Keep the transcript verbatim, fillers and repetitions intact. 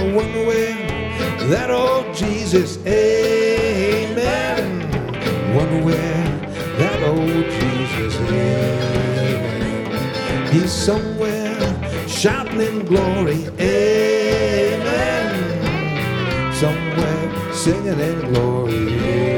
wonder where that old Jesus, amen. Wonder where that old Jesus is. He's somewhere shouting in glory, amen. Somewhere singing in glory, amen.